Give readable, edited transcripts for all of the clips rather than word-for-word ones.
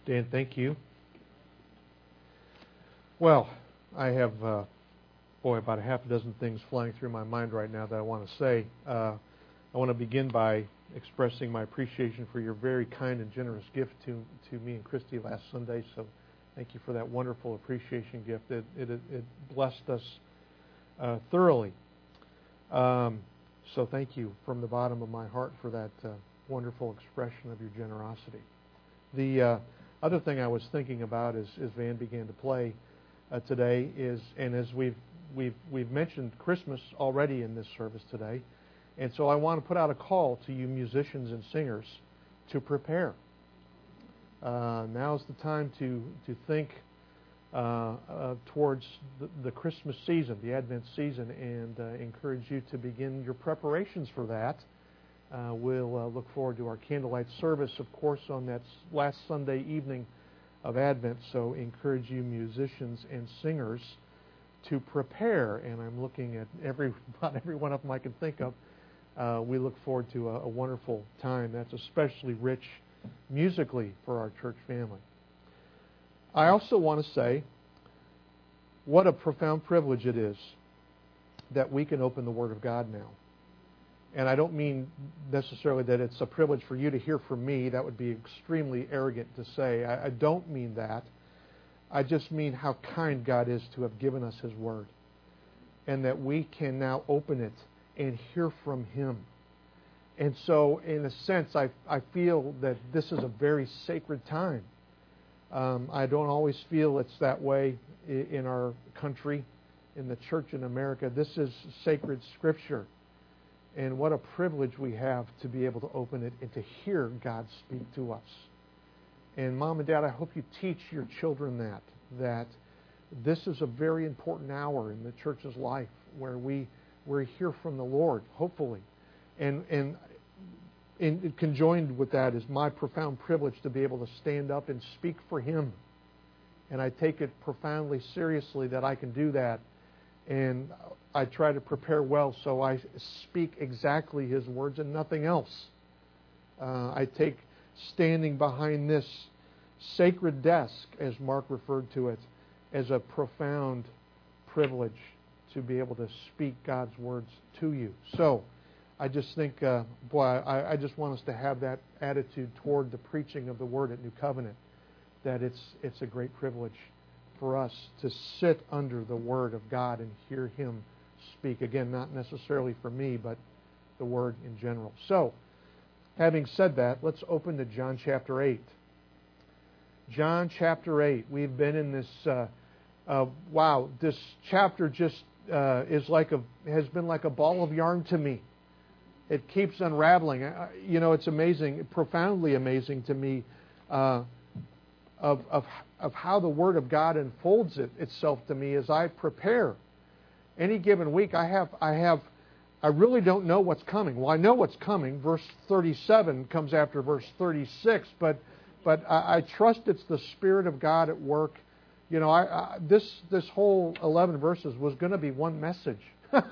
Dan, thank you. Well, I have, about a half a dozen things flying through my mind right now that I want to say. I want to begin by expressing my appreciation for your very kind and generous gift to me and Christy last Sunday. So thank you for that wonderful appreciation gift. It blessed us thoroughly. So thank you from the bottom of my heart for that wonderful expression of your generosity. The other thing I was thinking about as Van began to play today is, and as we've mentioned Christmas already in this service today, and so I want to put out a call to you musicians and singers to prepare. Now's the time to think towards the Christmas season, the Advent season, and encourage you to begin your preparations for that. We'll look forward to our candlelight service, of course, on that last Sunday evening of Advent. So encourage you musicians and singers to prepare. And I'm looking at about every one of them I can think of. We look forward to a wonderful time that's especially rich musically for our church family. I also want to say what a profound privilege it is that we can open the Word of God now. And I don't mean necessarily that it's a privilege for you to hear from me. That would be extremely arrogant to say. I don't mean that. I just mean how kind God is to have given us His Word. And that we can now open it and hear from Him. And so, in a sense, I feel that this is a very sacred time. I don't always feel it's that way in our country, in the church in America. This is sacred Scripture. And what a privilege we have to be able to open it and to hear God speak to us. And Mom and Dad, I hope you teach your children that this is a very important hour in the church's life where we hear from the Lord, hopefully. And conjoined with that is my profound privilege to be able to stand up and speak for Him. And I take it profoundly seriously that I can do that. And I try to prepare well so I speak exactly His words and nothing else. I take standing behind this sacred desk, as Mark referred to it, as a profound privilege to be able to speak God's words to you. So, I just think, I just want us to have that attitude toward the preaching of the Word at New Covenant, that it's a great privilege for us to sit under the Word of God and hear Him speak. Again, not necessarily for me, but the Word in general. So, having said that, let's open to John chapter 8. John chapter 8. We've been in this, this chapter just has been like a ball of yarn to me. It keeps unraveling. It's amazing, profoundly amazing to me of how the Word of God unfolds itself to me as I prepare. Any given week, I really don't know what's coming. Well, I know what's coming. Verse 37 comes after verse 36, but I trust it's the Spirit of God at work. This whole 11 verses was going to be one message,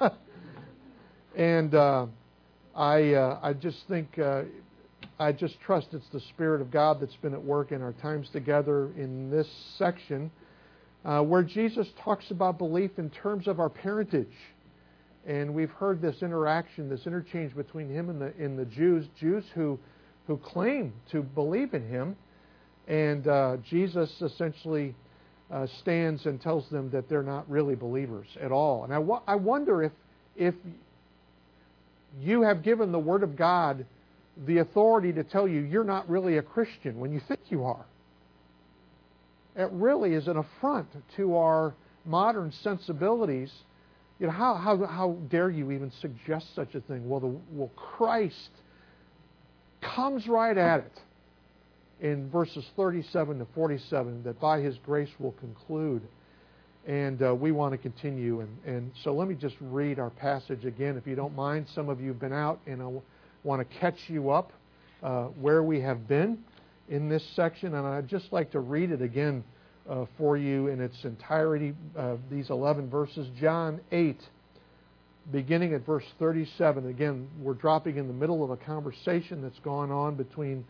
and I just think I just trust it's the Spirit of God that's been at work in our times together in this section, where Jesus talks about belief in terms of our parentage. And we've heard this interaction, this interchange between Him and the Jews who claim to believe in Him. And Jesus essentially stands and tells them that they're not really believers at all. And I wonder if you have given the Word of God the authority to tell you you're not really a Christian when you think you are. It really is an affront to our modern sensibilities. How dare you even suggest such a thing? Well, Christ comes right at it in verses 37 to 47, that by His grace will conclude. And we want to continue. And so let me just read our passage again, if you don't mind. Some of you have been out, and I want to catch you up where we have been in this section. And I'd just like to read it again for you in its entirety, these 11 verses. John 8, beginning at verse 37. Again, we're dropping in the middle of a conversation that's gone on between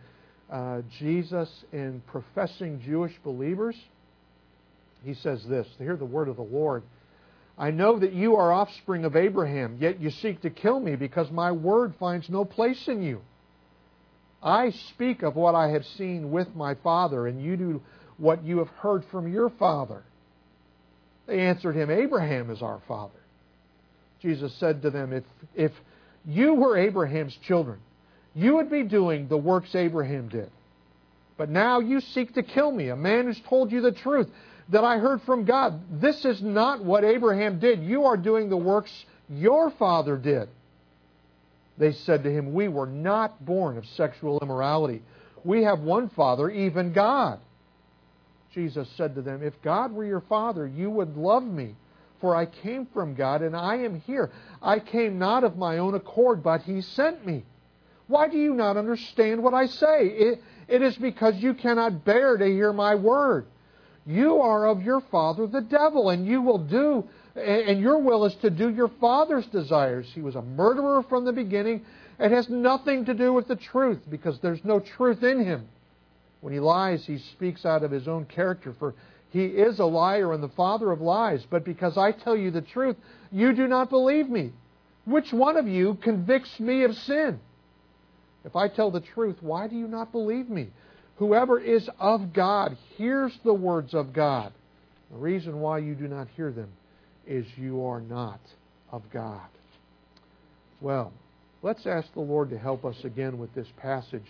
Jesus and professing Jewish believers. He says this, hear the word of the Lord. I know that you are offspring of Abraham, yet you seek to kill me because my word finds no place in you. I speak of what I have seen with my father, and you do what you have heard from your father. They answered him, Abraham is our father. Jesus said to them, if you were Abraham's children, you would be doing the works Abraham did. But now you seek to kill me, a man who's told you the truth that I heard from God. This is not what Abraham did. You are doing the works your father did. They said to him, we were not born of sexual immorality. We have one Father, even God. Jesus said to them, if God were your Father, you would love me, for I came from God and I am here. I came not of my own accord, but He sent me. Why do you not understand what I say? It is because you cannot bear to hear my word. You are of your father the devil, and your will is to do your father's desires. He was a murderer from the beginning. It has nothing to do with the truth, because there's no truth in him. When he lies, he speaks out of his own character, for he is a liar and the father of lies. But because I tell you the truth, you do not believe me. Which one of you convicts me of sin? If I tell the truth, why do you not believe me? Whoever is of God hears the words of God. The reason why you do not hear them is you are not of God. Well, let's ask the Lord to help us again with this passage.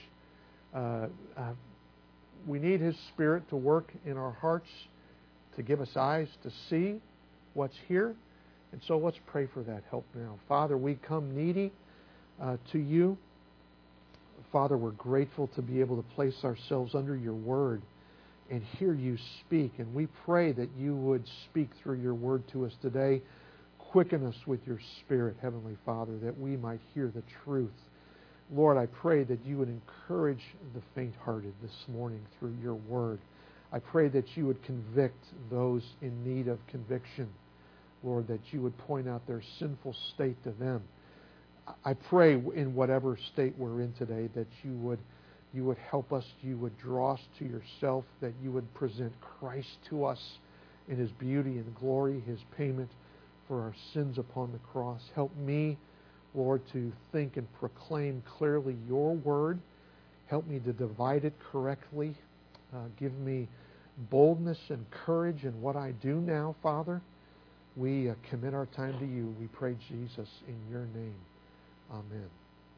We need His Spirit to work in our hearts, to give us eyes to see what's here. And so let's pray for that help now. Father, we come needy to you. Father, we're grateful to be able to place ourselves under your word and hear you speak. And we pray that you would speak through your word to us today. Quicken us with your Spirit, Heavenly Father, that we might hear the truth. Lord, I pray that you would encourage the faint-hearted this morning through your word. I pray that you would convict those in need of conviction. Lord, that you would point out their sinful state to them. I pray in whatever state we're in today that you would help us, you would draw us to yourself, that you would present Christ to us in His beauty and glory, His payment for our sins upon the cross. Help me, Lord, to think and proclaim clearly your word. Help me to divide it correctly. Give me boldness and courage in what I do now, Father. We commit our time to you. We pray, Jesus, in your name. Amen.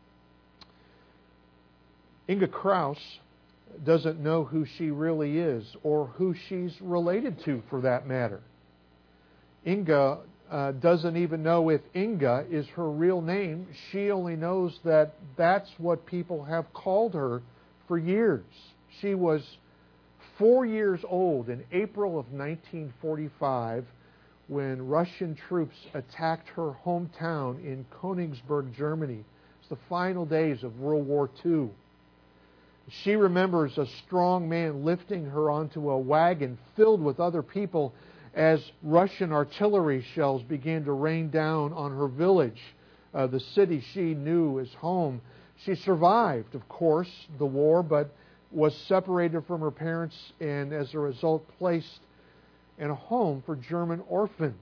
Inga Kraus doesn't know who she really is or who she's related to, for that matter. Inga doesn't even know if Inga is her real name. She only knows that that's what people have called her for years. She was 4 years old in April of 1945 when Russian troops attacked her hometown in Königsberg, Germany. It's the final days of World War II. She remembers a strong man lifting her onto a wagon filled with other people as Russian artillery shells began to rain down on her village, the city she knew as home. She survived, of course, the war, but was separated from her parents and as a result placed in a home for German orphans.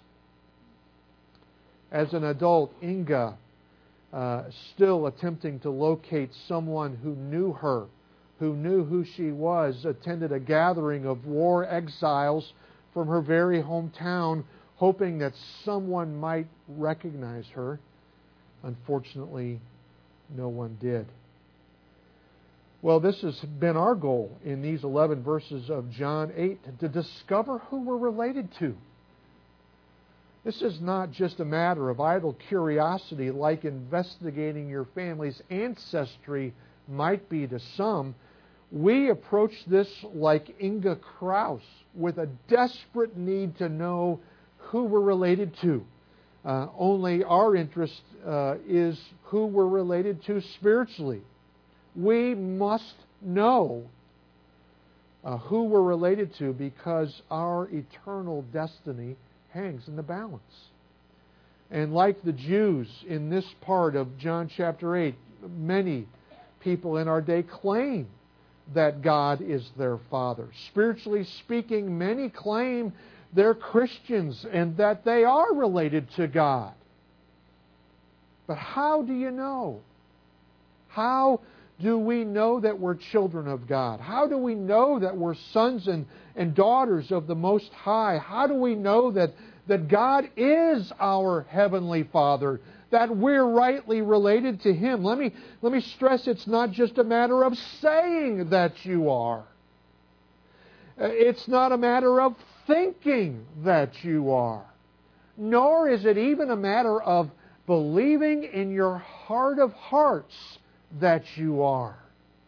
As an adult, Inga, still attempting to locate someone who knew her, who knew who she was, attended a gathering of war exiles from her very hometown, hoping that someone might recognize her. Unfortunately, no one did. Well, this has been our goal in these 11 verses of John 8, to discover who we're related to. This is not just a matter of idle curiosity like investigating your family's ancestry might be to some. We approach this like Inga Kraus, with a desperate need to know who we're related to. Only our interest is who we're related to spiritually. We must know who we're related to, because our eternal destiny hangs in the balance. And like the Jews in this part of John chapter 8, many people in our day claim that God is their Father. Spiritually speaking, many claim they're Christians and that they are related to God. But how do you know? How do we know that we're children of God? How do we know that we're sons and daughters of the Most High? How do we know that God is our Heavenly Father, that we're rightly related to Him? Let me stress, it's not just a matter of saying that you are. It's not a matter of thinking that you are. Nor is it even a matter of believing in your heart of hearts that you are.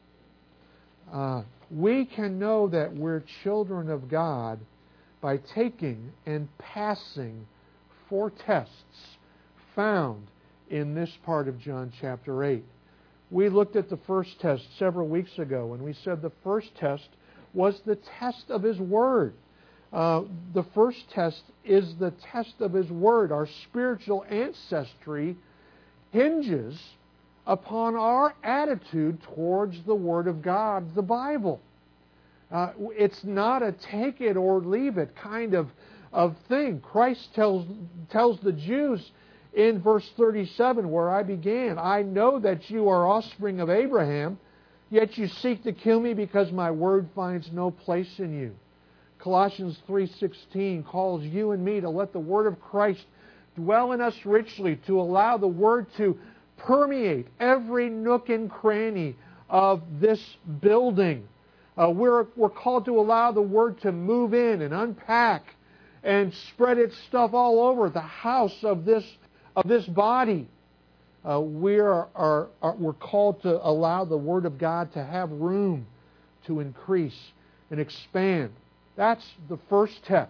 We can know that we're children of God by taking and passing 4 tests found in this part of John chapter 8. We looked at the first test several weeks ago, and we said the first test was the test of His Word. The first test is the test of His Word. Our spiritual ancestry hinges upon our attitude towards the Word of God, the Bible. It's not a take it or leave it kind of thing. Christ tells the Jews in verse 37, where I began, I know that you are offspring of Abraham, yet you seek to kill me because my word finds no place in you. Colossians 3:16 calls you and me to let the Word of Christ dwell in us richly, to allow the Word to permeate every nook and cranny of this building. We're called to allow the Word to move in and unpack and spread its stuff all over the house of this body. We're called to allow the Word of God to have room to increase and expand. That's the first test.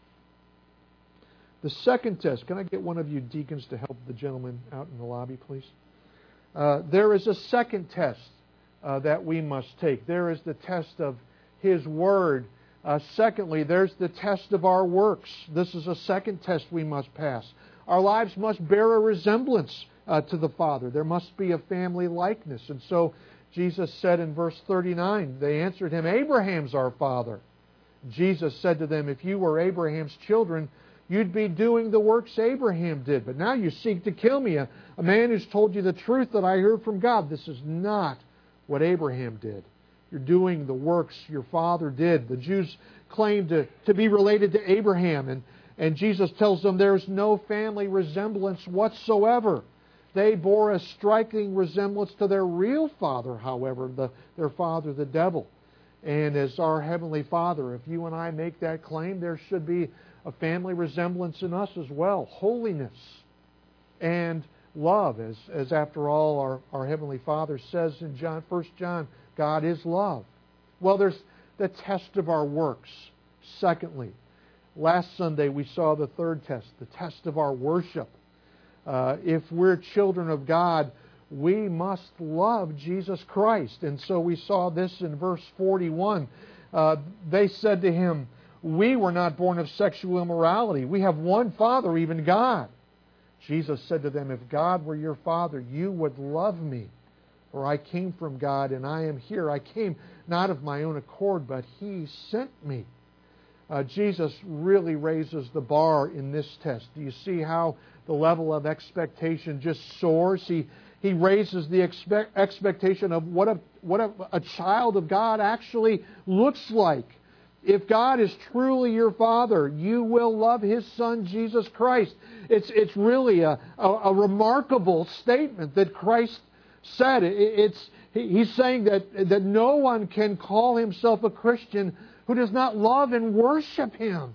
The second test, can I get one of you deacons to help the gentleman out in the lobby, please? There is a second test that we must take. There is the test of His Word. Secondly, there's the test of our works. This is a second test we must pass. Our lives must bear a resemblance to the Father. There must be a family likeness. And so Jesus said in verse 39, they answered Him, Abraham's our father. Jesus said to them, if you were Abraham's children, you'd be doing the works Abraham did. But now you seek to kill me, a man who's told you the truth that I heard from God. This is not what Abraham did. You're doing the works your father did. The Jews claimed to be related to Abraham, and Jesus tells them there's no family resemblance whatsoever. They bore a striking resemblance to their real father, however, their father, the devil. And as our Heavenly Father, if you and I make that claim, there should be a family resemblance in us as well. Holiness and love, as after all our Heavenly Father says in 1 John, God is love. Well, there's the test of our works. Secondly, last Sunday we saw the third test, the test of our worship. If we're children of God, we must love Jesus Christ. And so we saw this in verse 41. They said to Him, we were not born of sexual immorality. We have one Father, even God. Jesus said to them, if God were your Father, you would love me. For I came from God and I am here. I came not of my own accord, but He sent me. Jesus really raises the bar in this test. Do you see how the level of expectation just soars? He raises the expectation of what a child of God actually looks like. If God is truly your Father, you will love His Son, Jesus Christ. It's really a remarkable statement that Christ said. He's saying that no one can call himself a Christian who does not love and worship Him.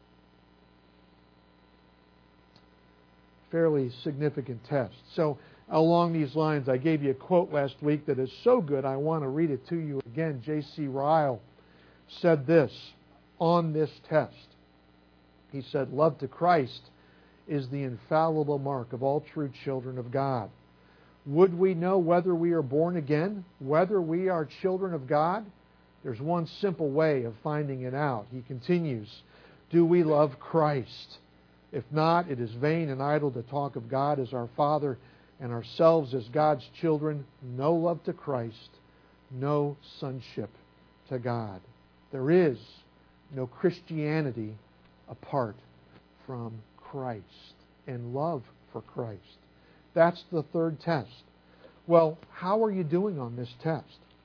Fairly significant test. So, along these lines, I gave you a quote last week that is so good, I want to read it to you again. J.C. Ryle said this on this test. He said, love to Christ is the infallible mark of all true children of God. Would we know whether we are born again, whether we are children of God? There's one simple way of finding it out. He continues, do we love Christ? If not, it is vain and idle to talk of God as our Father and ourselves as God's children. No love to Christ, no sonship to God. There is no Christianity apart from Christ and love for Christ. That's the third test. Well, how are you doing on this test?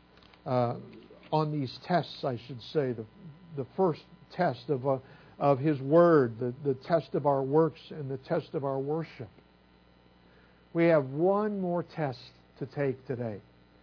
On these tests, I should say, the first test of His Word, the test of our works, and the test of our worship. We have one more test to take today.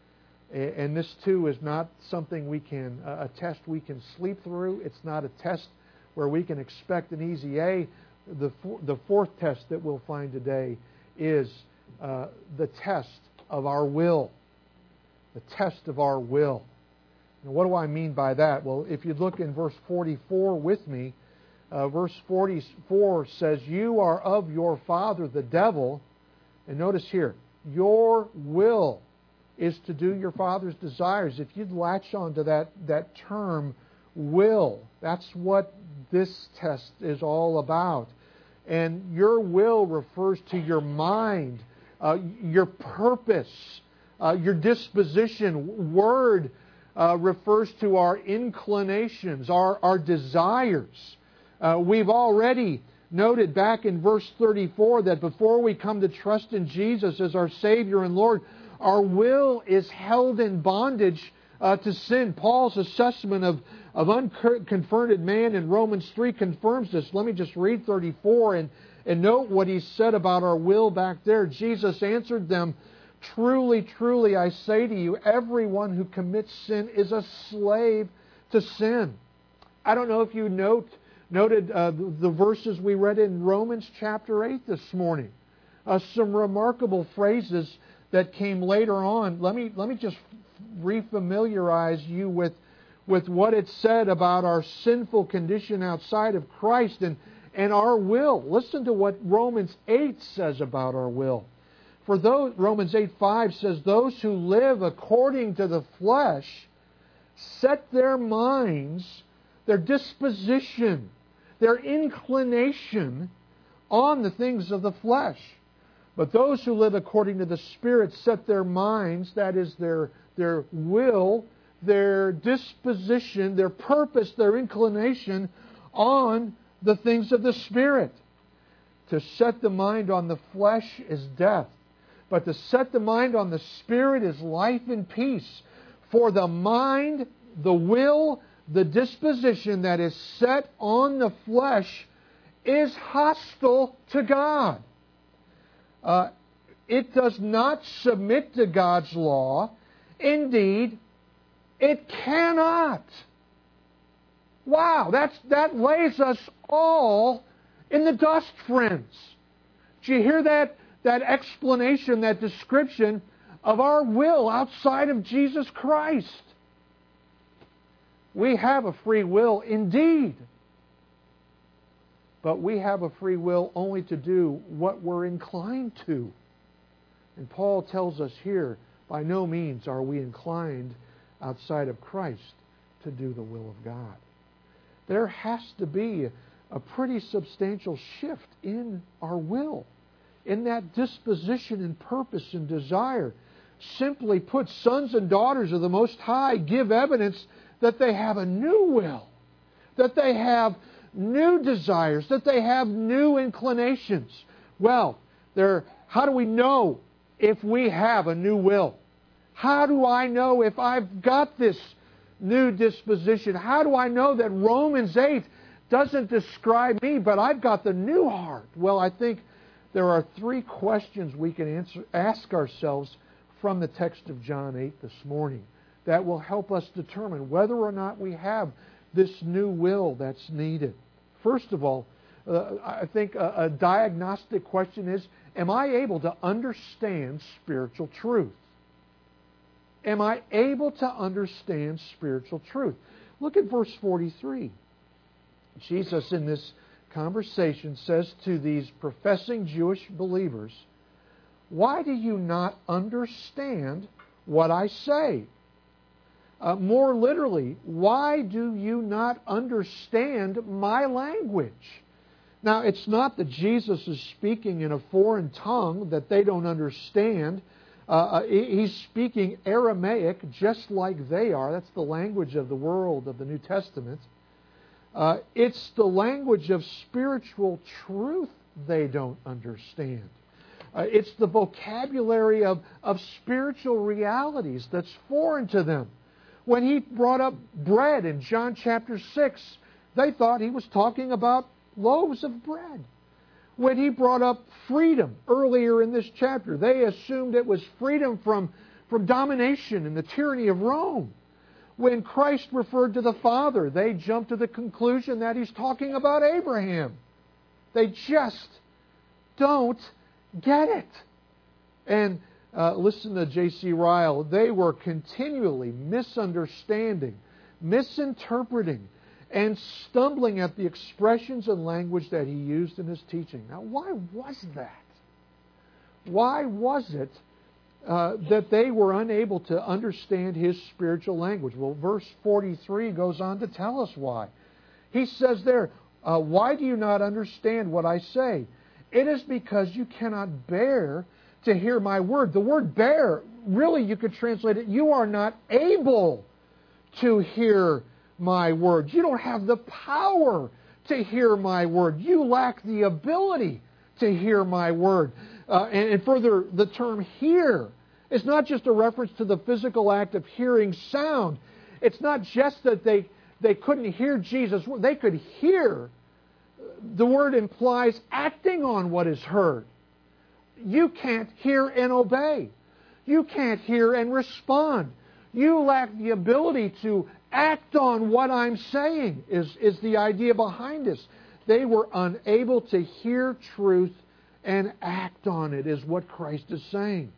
And this too is not something a test we can sleep through. It's not a test where we can expect an easy A. The fourth test that we'll find today is the test of our will. The test of our will. Now, what do I mean by that? Well, if you look in verse 44 with me, verse 44 says, "You are of your father the devil." And notice here, your will is to do your father's desires. If you'd latch on to that term, will, that's what this test is all about. And your will refers to your mind, your purpose, your disposition. Word refers to our inclinations, our desires. We've already noted back in verse 34 that before we come to trust in Jesus as our Savior and Lord, our will is held in bondage to sin. Paul's assessment of unconverted man in Romans 3 confirms this. Let me just read 34 and note what he said about our will back there. Jesus answered them, "Truly, truly, I say to you, everyone who commits sin is a slave to sin." I don't know if you noted the verses we read in Romans chapter 8 this morning. Some remarkable phrases that came later on. Let me just refamiliarize you with what it said about our sinful condition outside of Christ and our will. Listen to what Romans 8 says about our will. For those, Romans 8:5 says, "Those who live according to the flesh set their minds, their disposition, their inclination on the things of the flesh. But those who live according to the Spirit set their minds," that is their will, their disposition, their purpose, their inclination, on the things of the Spirit. To set the mind on the flesh is death, but to set the mind on the Spirit is life and peace. For the mind, the will, the disposition that is set on the flesh is hostile to God. It does not submit to God's law. Indeed, it cannot. Wow, that lays us all in the dust, friends. Do you hear that explanation, that description of our will outside of Jesus Christ? We have a free will indeed. But we have a free will only to do what we're inclined to. And Paul tells us here, by no means are we inclined outside of Christ to do the will of God. There has to be a pretty substantial shift in our will, in that disposition and purpose and desire. Simply put, sons and daughters of the Most High give evidence that they have a new will, that they have new desires, that they have new inclinations. Well, how do we know if we have a new will? How do I know if I've got this new disposition? How do I know that Romans 8 doesn't describe me, but I've got the new heart? Well, I think there are three questions we can ask ourselves from the text of John 8 this morning that will help us determine whether or not we have this new will that's needed. First of all, I think a diagnostic question is, am I able to understand spiritual truth? Am I able to understand spiritual truth? Look at verse 43. Jesus, in this conversation, says to these professing Jewish believers, "Why do you not understand what I say?" More literally, why do you not understand my language? Now, it's not that Jesus is speaking in a foreign tongue that they don't understand. He's speaking Aramaic just like they are. That's the language of the world of the New Testament. It's the language of spiritual truth they don't understand. It's the vocabulary of spiritual realities that's foreign to them. When he brought up bread in John chapter 6, they thought he was talking about loaves of bread. When he brought up freedom earlier in this chapter, they assumed it was freedom from domination and the tyranny of Rome. When Christ referred to the Father, they jumped to the conclusion that he's talking about Abraham. They just don't get it. And listen to J.C. Ryle. They were continually misunderstanding, misinterpreting, and stumbling at the expressions and language that he used in his teaching. Now, why was that? Why was it that they were unable to understand his spiritual language? Well, verse 43 goes on to tell us why. He says there, why do you not understand what I say? It is because you cannot bear to hear my word. The word bear, really you could translate it, you are not able to hear my word. You don't have the power to hear my word. You lack the ability to hear my word. And further, the term hear is not just a reference to the physical act of hearing sound. It's not just that they couldn't hear Jesus. They could hear. The word implies acting on what is heard. You can't hear and obey. You can't hear and respond. You lack the ability to act on what I'm saying, is the idea behind this. They were unable to hear truth and act on it, is what Christ is saying.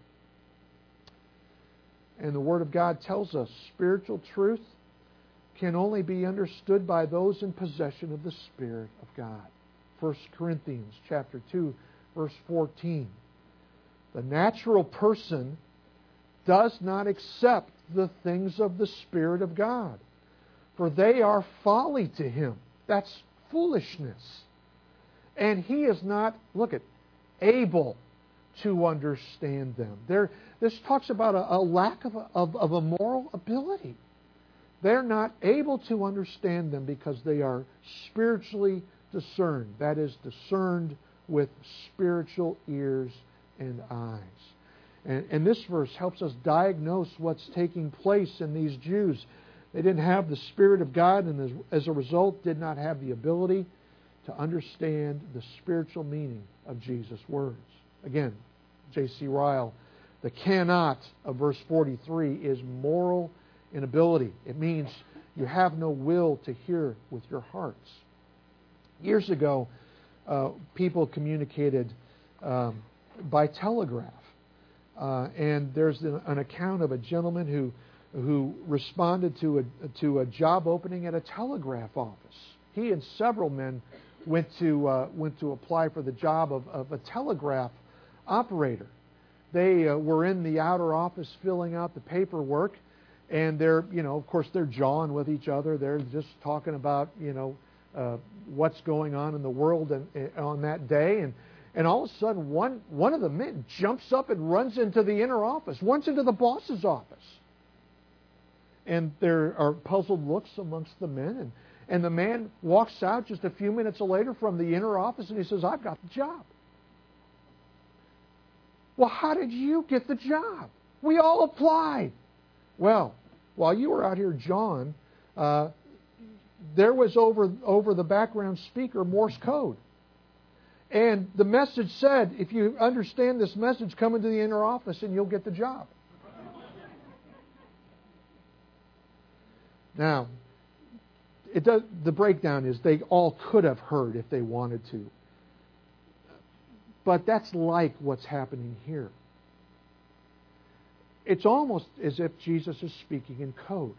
And the Word of God tells us spiritual truth can only be understood by those in possession of the Spirit of God. 1 Corinthians chapter 2, verse 14. The natural person does not accept the things of the Spirit of God, for they are folly to him. That's foolishness. And he is not, able to understand them. This talks about a lack of a moral ability. They're not able to understand them because they are spiritually discerned. That is, discerned with spiritual ears and eyes. And this verse helps us diagnose what's taking place in these Jews. They didn't have the Spirit of God, and as a result did not have the ability to understand the spiritual meaning of Jesus' words. Again, J.C. Ryle, the cannot of verse 43 is moral inability. It means you have no will to hear with your hearts. Years ago, people communicated by telegraph. And there's an account of a gentleman who responded to a job opening at a telegraph office. He and several men went to apply for the job of a telegraph operator. They were in the outer office filling out the paperwork, and they're jawing with each other. They're just talking about what's going on in the world on that day, and all of a sudden, one of the men jumps up and runs into the inner office, runs into the boss's office. And there are puzzled looks amongst the men. And the man walks out just a few minutes later from the inner office and he says, I've got the job. Well, how did you get the job? We all applied. Well, while you were out here jawing, there was over the background speaker Morse code. And the message said, if you understand this message, come into the inner office and you'll get the job. Now, the breakdown is they all could have heard if they wanted to. But that's like what's happening here. It's almost as if Jesus is speaking in code.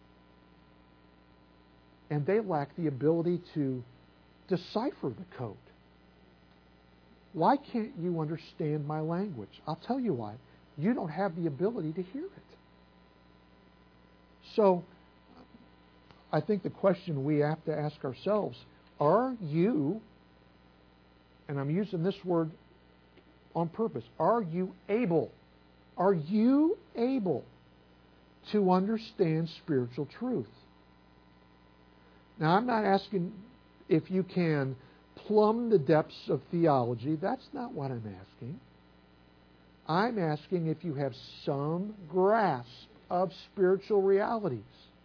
And they lack the ability to decipher the code. Why can't you understand my language? I'll tell you why. You don't have the ability to hear it. So, I think the question we have to ask ourselves, are you, and I'm using this word on purpose, are you able Are you able to understand spiritual truth? Now, I'm not asking if you can plumb the depths of theology. That's not what I'm asking. I'm asking if you have some grasp of spiritual realities.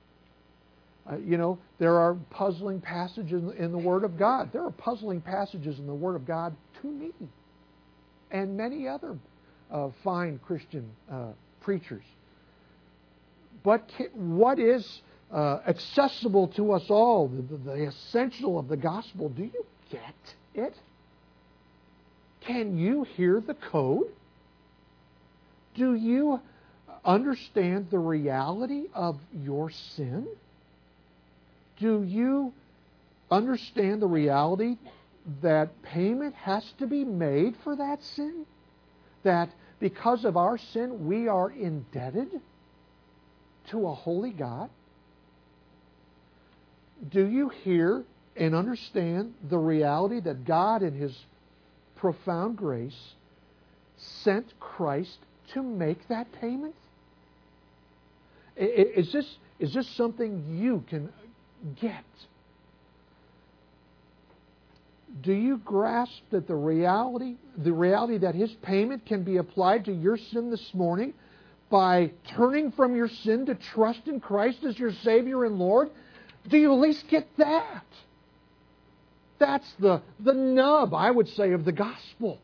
There are puzzling passages in the Word of God. There are puzzling passages in the Word of God to me and many other fine Christian preachers. But what is accessible to us all, the essential of the gospel, do you get it? Can you hear the code? Do you understand the reality of your sin? Do you understand the reality that payment has to be made for that sin? That because of our sin we are indebted to a holy God? Do you hear and understand the reality that God in His profound grace sent Christ to make that payment? Is this something you can get? Do you grasp that the reality that His payment can be applied to your sin this morning by turning from your sin to trust in Christ as your Savior and Lord? Do you at least get that? That's the nub, I would say, of the gospel.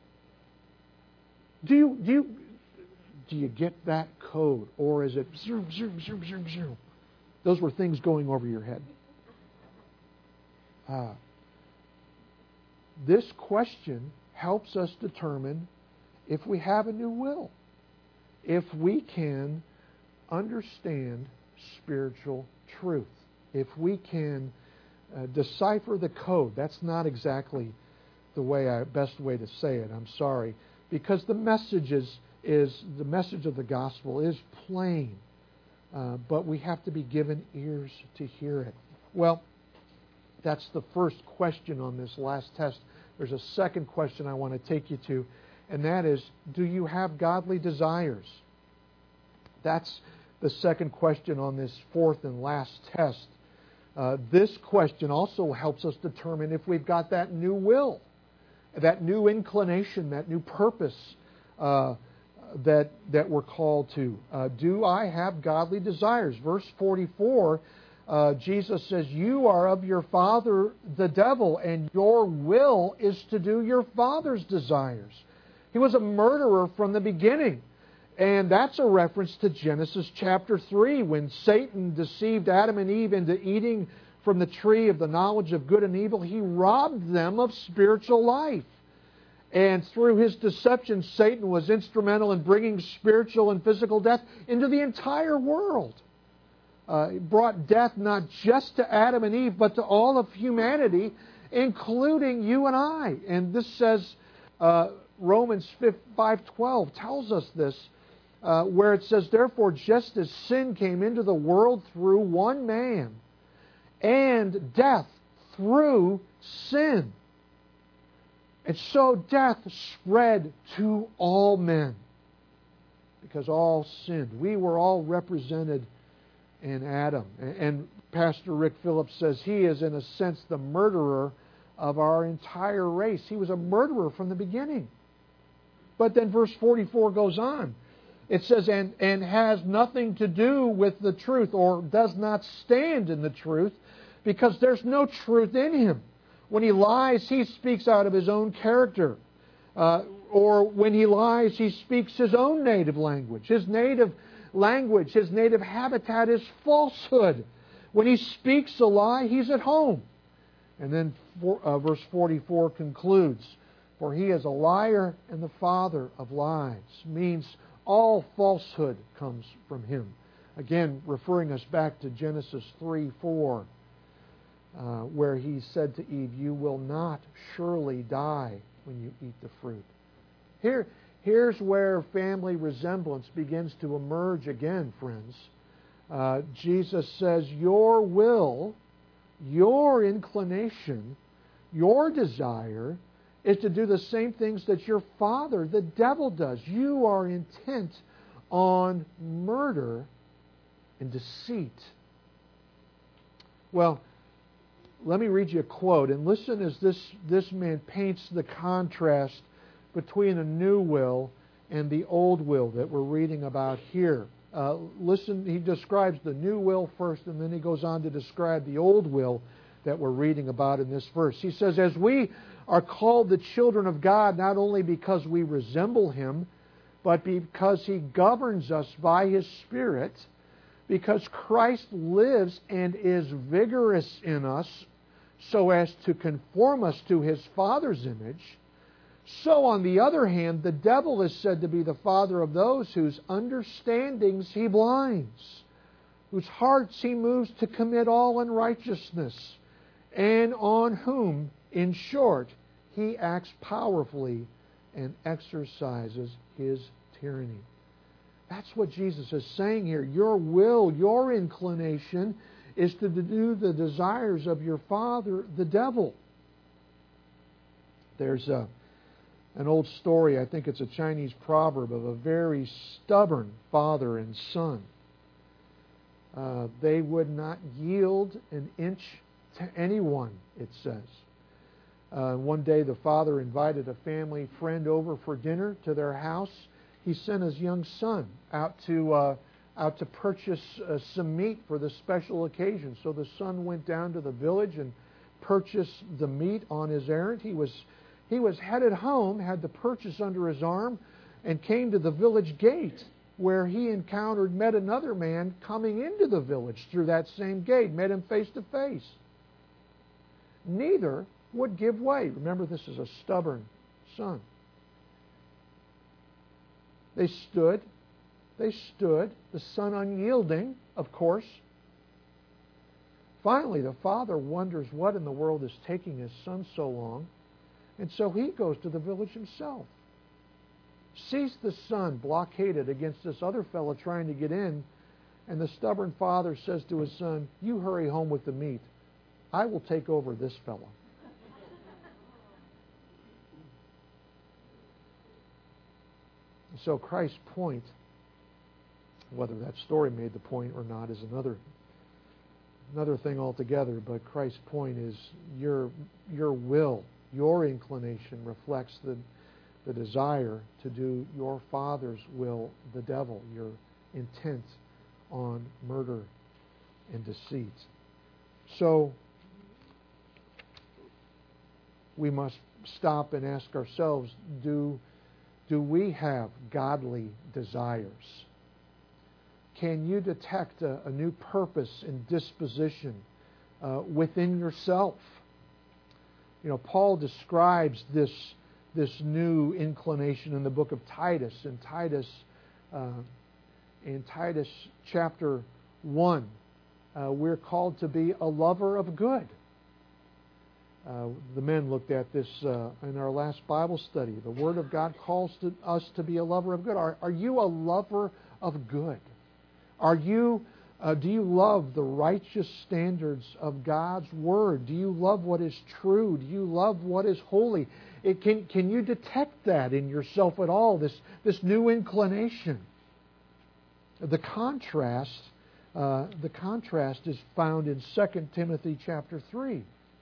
Do you get that code? Or is it zoom, zoom, zoom, zoom, zoom? Those were things going over your head. This question helps us determine if we have a new will, if we can understand spiritual truth, if we can decipher the code. That's not exactly the best way to say it. I'm sorry, because the message the message of the gospel is plain, but we have to be given ears to hear it. Well, that's the first question on this last test. There's a second question I want to take you to, and that is, do you have godly desires? That's the second question on this fourth and last test. This question also helps us determine if we've got that new will, that new inclination, that new purpose that we're called to. Do I have godly desires? Verse 44, Jesus says, "You are of your father the devil, and your will is to do your father's desires." He was a murderer from the beginning. And that's a reference to Genesis chapter 3, when Satan deceived Adam and Eve into eating from the tree of the knowledge of good and evil. He robbed them of spiritual life. And through his deception, Satan was instrumental in bringing spiritual and physical death into the entire world. He brought death not just to Adam and Eve, but to all of humanity, including you and I. And this says, Romans 5:12 tells us this, where it says, "Therefore, just as sin came into the world through one man, and death through sin, and so death spread to all men, because all sinned." We were all represented in Adam. And Pastor Rick Phillips says he is, in a sense, the murderer of our entire race. He was a murderer from the beginning. But then verse 44 goes on. It says, and has nothing to do with the truth, or does not stand in the truth, because there's no truth in him. When he lies, he speaks out of his own character. Or when he lies, he speaks his own native language. His native language, his native habitat is falsehood. When he speaks a lie, he's at home. And then verse 44 concludes, "For he is a liar and the father of lies," means all falsehood comes from him. Again, referring us back to Genesis 3:4, where he said to Eve, "You will not surely die when you eat the fruit." Here's where family resemblance begins to emerge again, friends. Jesus says, your will, your inclination, your desire is to do the same things that your father, the devil, does. You are intent on murder and deceit. Well, let me read you a quote, and listen as this man paints the contrast between a new will and the old will that we're reading about here. Listen, he describes the new will first, and then he goes on to describe the old will that we're reading about in this verse. He says, as we are called the children of God, not only because we resemble Him, but because He governs us by His Spirit, because Christ lives and is vigorous in us so as to conform us to His Father's image, so on the other hand, the devil is said to be the father of those whose understandings he blinds, whose hearts he moves to commit all unrighteousness, and on whom, in short, he acts powerfully and exercises his tyranny. That's what Jesus is saying here. Your will, your inclination is to do the desires of your father, the devil. There's an old story, I think it's a Chinese proverb, of a very stubborn father and son. They would not yield an inch to anyone, it says. One day the father invited a family friend over for dinner to their house. He sent his young son out to purchase some meat for the special occasion. So the son went down to the village and purchased the meat on his errand. He was headed home, had the purchase under his arm, and came to the village gate, where he met another man coming into the village through that same gate, met him face to face. Neither would give way. Remember, this is a stubborn son. They stood, the son unyielding, of course. Finally, the father wonders what in the world is taking his son so long, and so he goes to the village himself. Sees the son blockaded against this other fellow trying to get in, and the stubborn father says to his son, "You hurry home with the meat. I will take over this fellow." So Christ's point, whether that story made the point or not, is another thing altogether. But Christ's point is your will, your inclination reflects the desire to do your father's will, the devil, your intent on murder and deceit. So we must stop and ask ourselves, do we have godly desires? Can you detect a new purpose and disposition within yourself? You know, Paul describes this new inclination in the book of Titus. In Titus chapter 1, we're called to be a lover of good. The men looked at this in our last Bible study. The Word of God calls us to be a lover of good. Are you a lover of good? Do you love the righteous standards of God's Word? Do you love what is true? Do you love what is holy? Can you detect that in yourself at all, this new inclination? The contrast is found in 2 Timothy chapter 3.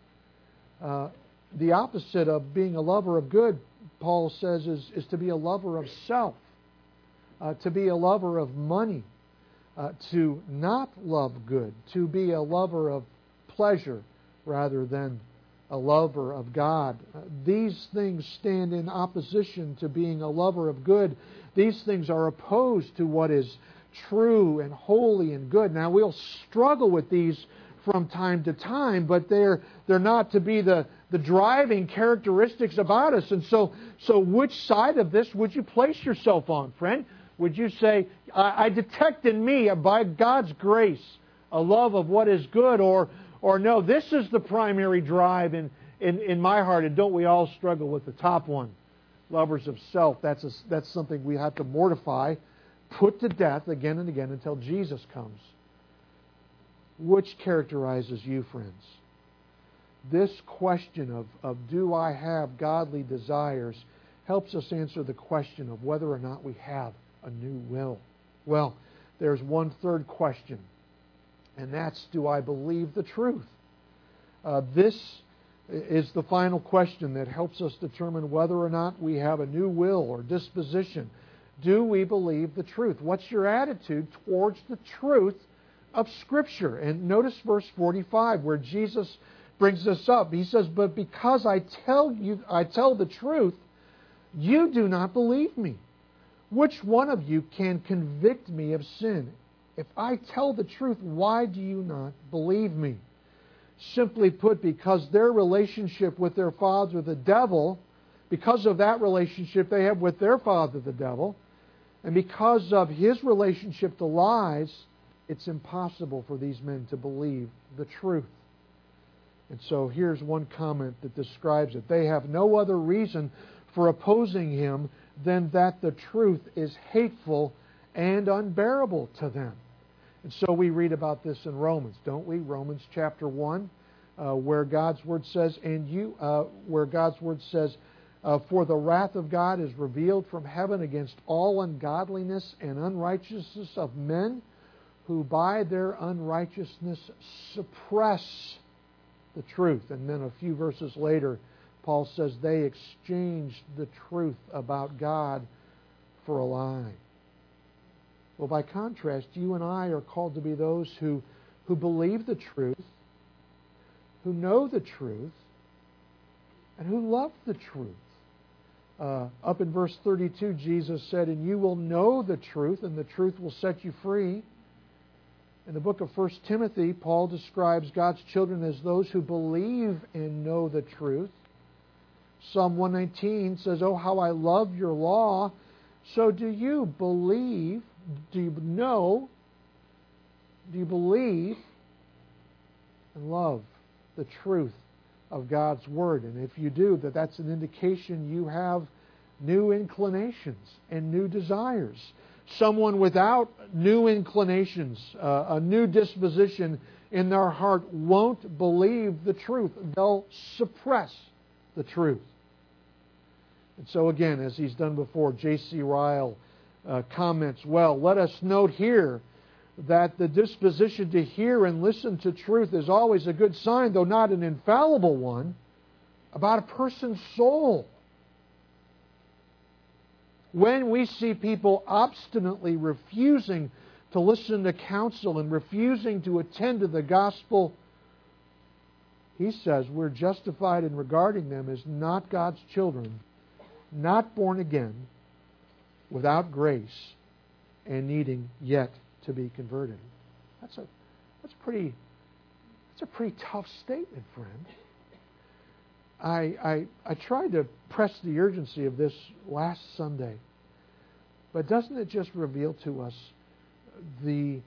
The opposite of being a lover of good, Paul says, is to be a lover of self, to be a lover of money, to not love good, to be a lover of pleasure rather than a lover of God. These things stand in opposition to being a lover of good. These things are opposed to what is true and holy and good. Now, we'll struggle with these from time to time, but they're not to be the driving characteristics about us. And so which side of this would you place yourself on, friend? Would you say, I detect in me, by God's grace, a love of what is good, or no, this is the primary drive in my heart, and don't we all struggle with the top one? Lovers of self. That's something we have to mortify, put to death again and again until Jesus comes. Which characterizes you, friends? This question of do I have godly desires helps us answer the question of whether or not we have a new will. Well, there's one third question, and that's, do I believe the truth? This is the final question that helps us determine whether or not we have a new will or disposition. Do we believe the truth? What's your attitude towards the truth of Scripture? And notice verse 45 where Jesus brings this up. He says, "But because I tell the truth, you do not believe me. Which one of you can convict me of sin? If I tell the truth, why do you not believe me?" Simply put, because their relationship with their father, the devil, because of that relationship they have with their father, the devil, and because of his relationship to lies, it's impossible for these men to believe the truth. And so here's one comment that describes it. They have no other reason for opposing him than that the truth is hateful and unbearable to them. And so we read about this in Romans, don't we? Romans chapter 1, where God's Word says, "For the wrath of God is revealed from heaven against all ungodliness and unrighteousness of men, who by their unrighteousness suppress the truth." And then a few verses later, Paul says they exchanged the truth about God for a lie. Well, by contrast, you and I are called to be those who believe the truth, who know the truth, and who love the truth. Up in verse 32, Jesus said, "And you will know the truth, and the truth will set you free." In the book of 1 Timothy, Paul describes God's children as those who believe and know the truth. Psalm 119 says, "Oh, how I love your law." So do you believe? Do you know? Do you believe and love the truth of God's Word? And if you do, that's an indication you have new inclinations and new desires. Someone without new inclinations, a new disposition in their heart, won't believe the truth. They'll suppress the truth. And so again, as he's done before, J.C. Ryle comments, "Well, let us note here that the disposition to hear and listen to truth is always a good sign, though not an infallible one, about a person's soul. When we see people obstinately refusing to listen to counsel and refusing to attend to the gospel, he says we're justified in regarding them as not God's children, not born again, without grace, and needing yet to be converted." That's a pretty tough statement, friend. I tried to press the urgency of this last Sunday, but doesn't it just reveal to us the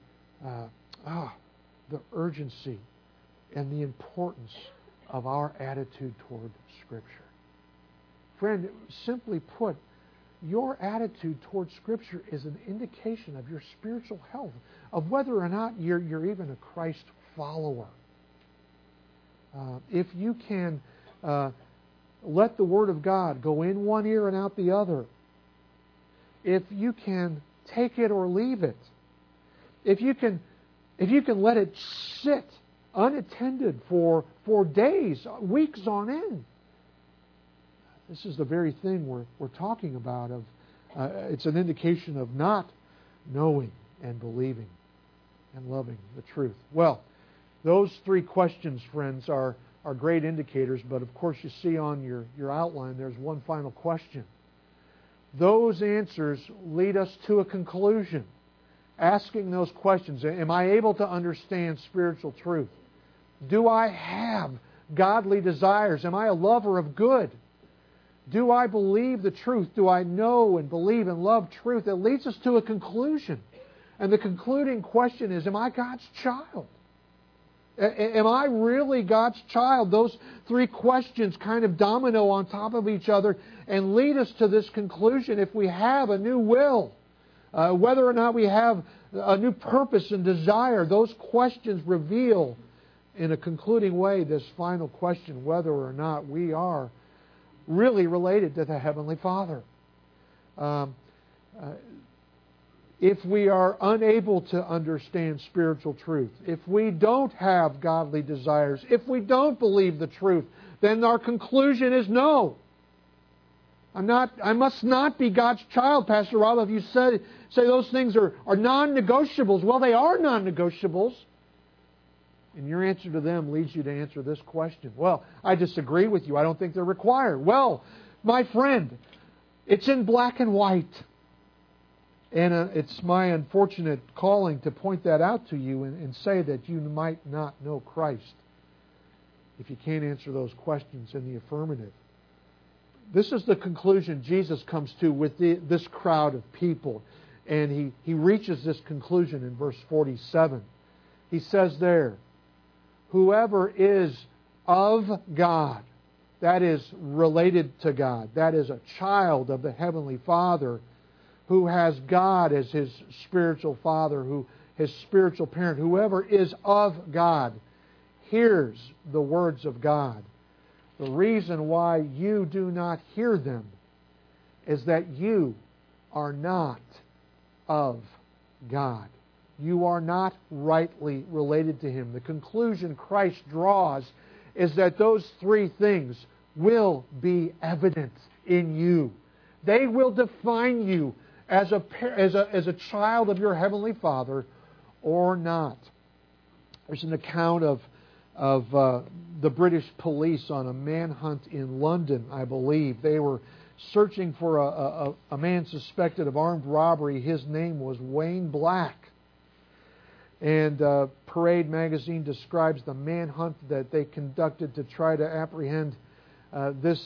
urgency and the importance of our attitude toward Scripture? Friend, simply put, your attitude toward Scripture is an indication of your spiritual health, of whether or not you're even a Christ follower. If you can let the Word of God go in one ear and out the other, if you can take it or leave it, if you can let it sit unattended for days, weeks on end, this is the very thing we're talking about. It's an indication of not knowing and believing and loving the truth. Well, those three questions, friends, are great indicators, but of course you see on your outline there's one final question. Those answers lead us to a conclusion. Asking those questions, am I able to understand spiritual truth? Do I have godly desires? Am I a lover of good? Do I believe the truth? Do I know and believe and love truth? It leads us to a conclusion. And the concluding question is, am I God's child? Am I really God's child? Those three questions kind of domino on top of each other and lead us to this conclusion. If we have a new will, whether or not we have a new purpose and desire, those questions reveal in a concluding way this final question, whether or not we are really related to the Heavenly Father. if we are unable to understand spiritual truth, if we don't have godly desires, if we don't believe the truth, then our conclusion is no. I must not be God's child, Pastor Rob. If you say those things are non-negotiables, well, they are non-negotiables. And your answer to them leads you to answer this question. Well, I disagree with you. I don't think they're required. Well, my friend, it's in black and white. And it's my unfortunate calling to point that out to you and say that you might not know Christ if you can't answer those questions in the affirmative. This is the conclusion Jesus comes to with this crowd of people. And he reaches this conclusion in verse 47. He says there, whoever is of God, that is related to God, that is a child of the Heavenly Father, who has God as his spiritual father, his spiritual parent, whoever is of God, hears the words of God. The reason why you do not hear them is that you are not of God. You are not rightly related to Him. The conclusion Christ draws is that those three things will be evident in you. They will define you as a child of your Heavenly Father or not. There's an account of the British police on a manhunt in London, I believe. They were searching for a man suspected of armed robbery. His name was Wayne Black. And Parade magazine describes the manhunt that they conducted to try to apprehend this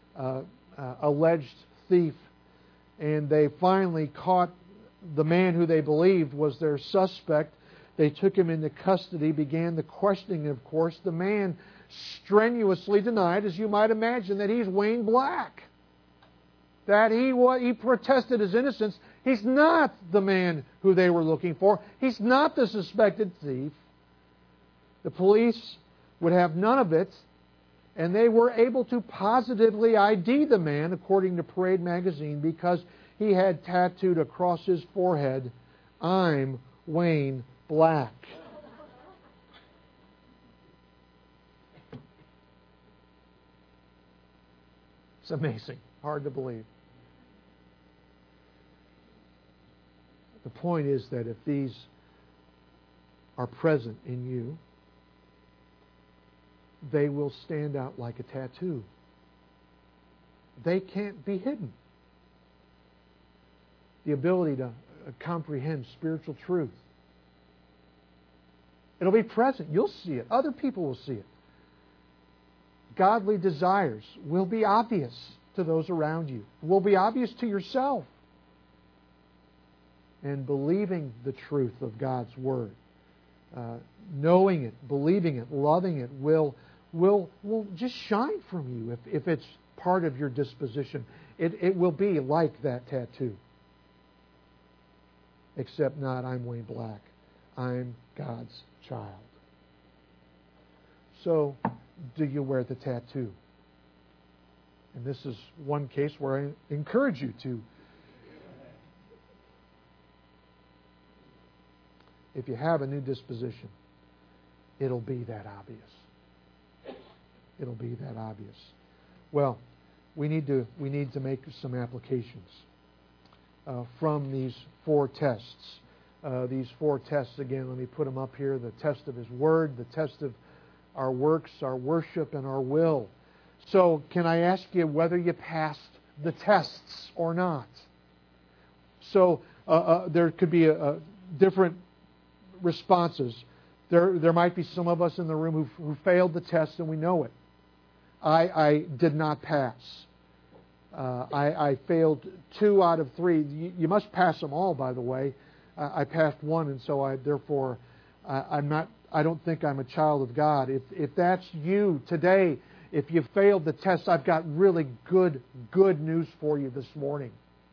alleged thief. And they finally caught the man who they believed was their suspect. They took him into custody, began the questioning, of course. The man strenuously denied, as you might imagine, that he's Wayne Black. That he protested his innocence. He's not the man who they were looking for. He's not the suspected thief. The police would have none of it, and they were able to positively ID the man, according to Parade magazine, because he had tattooed across his forehead, "I'm Wayne Black." It's amazing. Hard to believe. The point is that if these are present in you, they will stand out like a tattoo. They can't be hidden. The ability to comprehend spiritual truth. It'll be present. You'll see it. Other people will see it. Godly desires will be obvious to those around you. Will be obvious to yourself. And believing the truth of God's Word, knowing it, believing it, loving it, will just shine from you if it's part of your disposition. It will be like that tattoo. Except not, I'm Wayne Black. I'm God's child. So, do you wear the tattoo? And this is one case where I encourage you to. If you have a new disposition, it'll be that obvious. It'll be that obvious. Well, we need to make some applications from these four tests. These four tests, again, let me put them up here. The test of His Word, the test of our works, our worship, and our will. So, can I ask you whether you passed the tests or not? So, there could be a different responses. There might be some of us in the room who failed the test, and we know it. I did not pass. I failed 2 out of 3. You must pass them all, by the way. I passed 1, and so I don't think I'm a child of God. If that's you today, if you failed the test, I've got really good news for you this morning.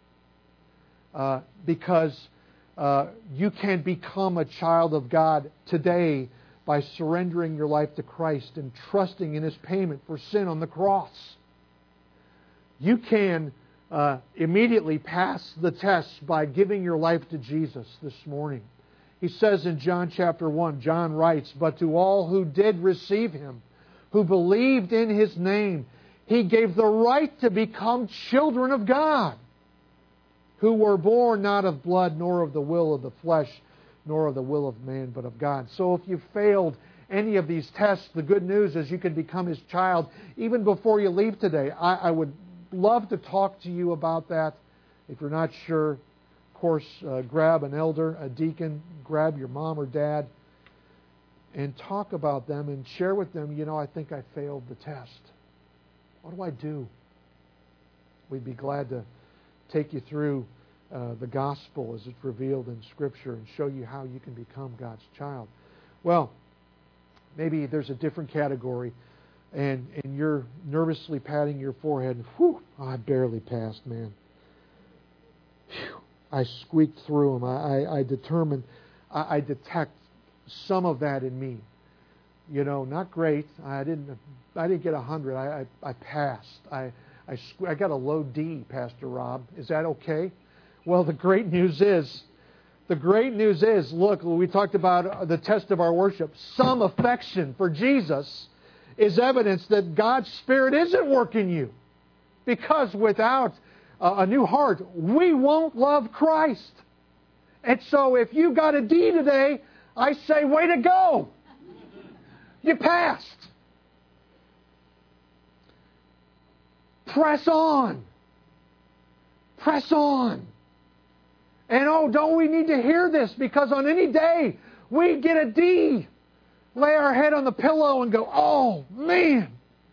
Because you can become a child of God today by surrendering your life to Christ and trusting in His payment for sin on the cross. You can immediately pass the test by giving your life to Jesus this morning. He says in John chapter 1, John writes, "But to all who did receive Him, who believed in His name, He gave the right to become children of God, who were born not of blood, nor of the will of the flesh, nor of the will of man, but of God." So if you failed any of these tests, the good news is you can become His child even before you leave today. I would love to talk to you about that. If you're not sure, of course, grab an elder, a deacon, grab your mom or dad, and talk about them and share with them, I think I failed the test. What do I do? We'd be glad to take you through the gospel as it's revealed in Scripture and show you how you can become God's child. Well, maybe there's a different category and you're nervously patting your forehead. Whew, I barely passed, man. Whew, I squeaked through them. I detect some of that in me. Not great. I didn't get 100. I passed. I got a low D, Pastor Rob. Is that okay? Well, the great news is, look, we talked about the test of our worship. Some affection for Jesus is evidence that God's Spirit is at work in you. Because without a new heart, we won't love Christ. And so if you got a D today, I say, way to go! You passed. Press on. Press on. And don't we need to hear this? Because on any day, we get a D. Lay our head on the pillow and go, oh, man.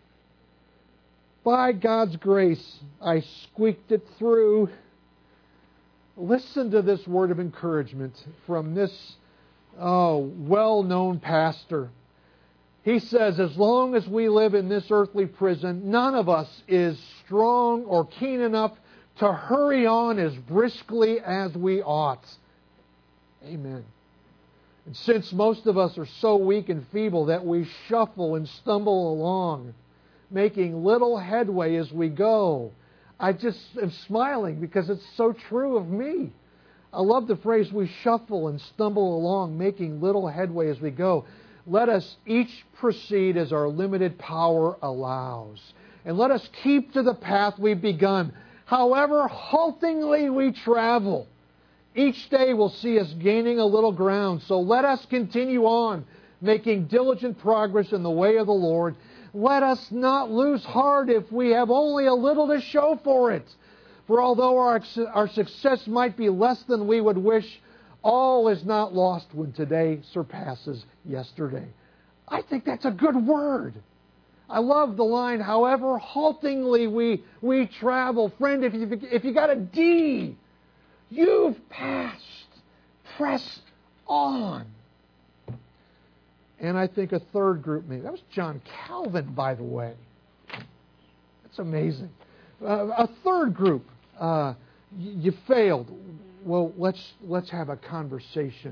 By God's grace, I squeaked it through. Listen to this word of encouragement from this well-known pastor. He says, as long as we live in this earthly prison, none of us is strong or keen enough to hurry on as briskly as we ought. Amen. And since most of us are so weak and feeble that we shuffle and stumble along, making little headway as we go, I just am smiling because it's so true of me. I love the phrase, we shuffle and stumble along, making little headway as we go. Let us each proceed as our limited power allows. And let us keep to the path we've begun. However haltingly we travel, each day will see us gaining a little ground. So let us continue on, making diligent progress in the way of the Lord. Let us not lose heart if we have only a little to show for it. For although our success might be less than we would wish, all is not lost when today surpasses yesterday. I think that's a good word. I love the line, however haltingly we travel. Friend, if you got a D, you've passed. Press on. And I think a third group, maybe. That was John Calvin, by the way. That's amazing. A third group, you failed. Well, let's have a conversation.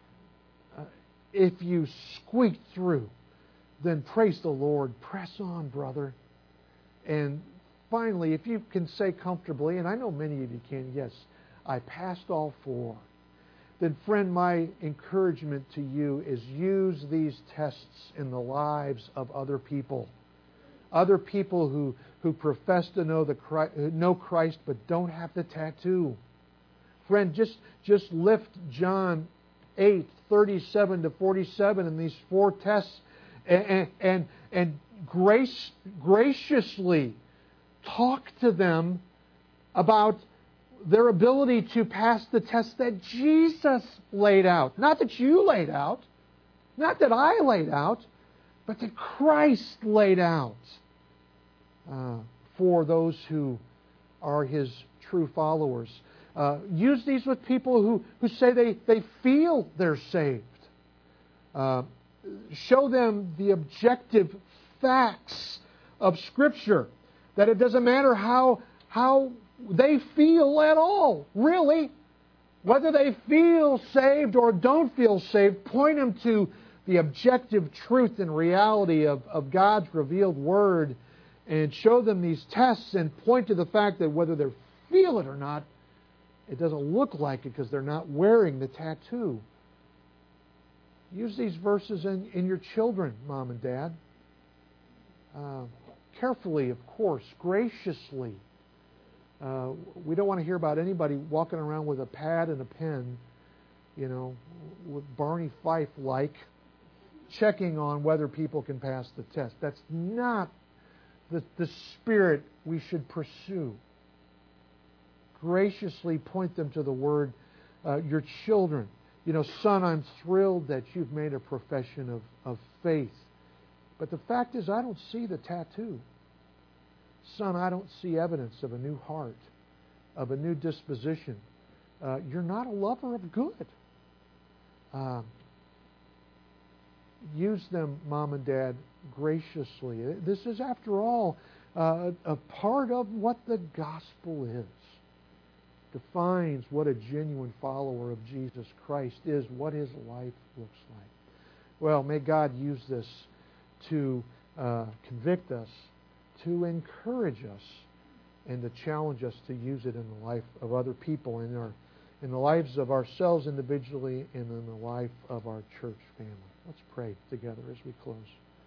If you squeaked through, then praise the Lord. Press on, brother. And finally, if you can say comfortably, and I know many of you can, yes, I passed all four. Then, friend, my encouragement to you is use these tests in the lives of other people. Other people who profess to know Christ but don't have the tattoo. Friend, just lift John 8:37 to 47 in these four tests and graciously talk to them about their ability to pass the test that Jesus laid out. Not that you laid out, not that I laid out, but that Christ laid out for those who are His true followers. Use these with people who say they feel they're saved. Show them the objective facts of Scripture, that it doesn't matter how they feel at all, really. Whether they feel saved or don't feel saved, point them to the objective truth and reality of God's revealed Word, and show them these tests and point to the fact that whether they're feel it or not, it doesn't look like it because they're not wearing the tattoo. Use these verses in your children, Mom and Dad. Carefully, of course, graciously. We don't want to hear about anybody walking around with a pad and a pen, with Barney Fife-like, checking on whether people can pass the test. That's not the spirit we should pursue. Graciously point them to the Word. Your children, son, I'm thrilled that you've made a profession of faith. But the fact is, I don't see the tattoo. Son, I don't see evidence of a new heart, of a new disposition. You're not a lover of good. Use them, Mom and Dad, graciously. This is, after all, a part of what the gospel is. Defines what a genuine follower of Jesus Christ is, what his life looks like. Well, may God use this to convict us, to encourage us, and to challenge us to use it in the life of other people, in the lives of ourselves individually, and in the life of our church family. Let's pray together as we close.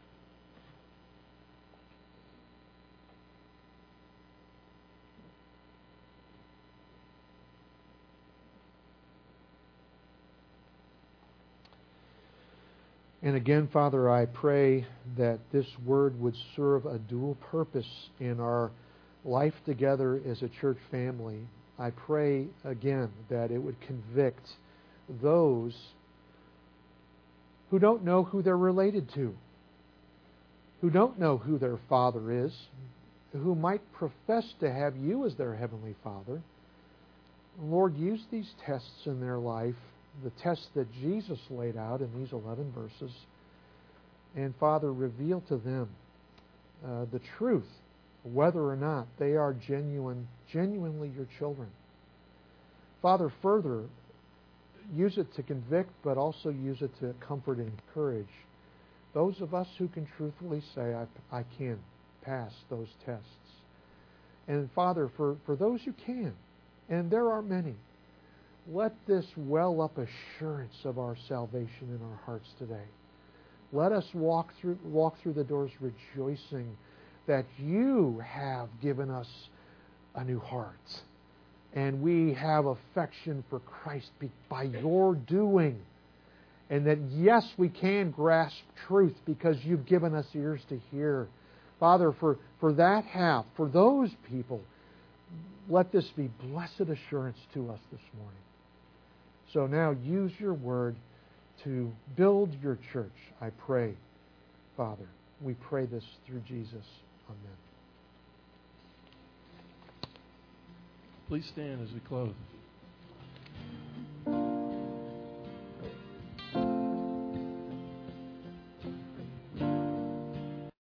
And again, Father, I pray that this word would serve a dual purpose in our life together as a church family. I pray again that it would convict those who don't know who they're related to, who don't know who their Father is, who might profess to have you as their Heavenly Father. Lord, use these tests in their life, the tests that Jesus laid out in these 11 verses. And Father, reveal to them the truth, whether or not they are genuinely your children. Father, further, use it to convict, but also use it to comfort and encourage those of us who can truthfully say, I can pass those tests. And Father, for those who can, and there are many, let this well up assurance of our salvation in our hearts today. Let us walk through the doors rejoicing that you have given us a new heart. And we have affection for Christ by your doing. And that, yes, we can grasp truth because you've given us ears to hear. Father, for that half, for those people, let this be blessed assurance to us this morning. So now use your word to build your church, I pray, Father. We pray this through Jesus. Amen. Please stand as we close.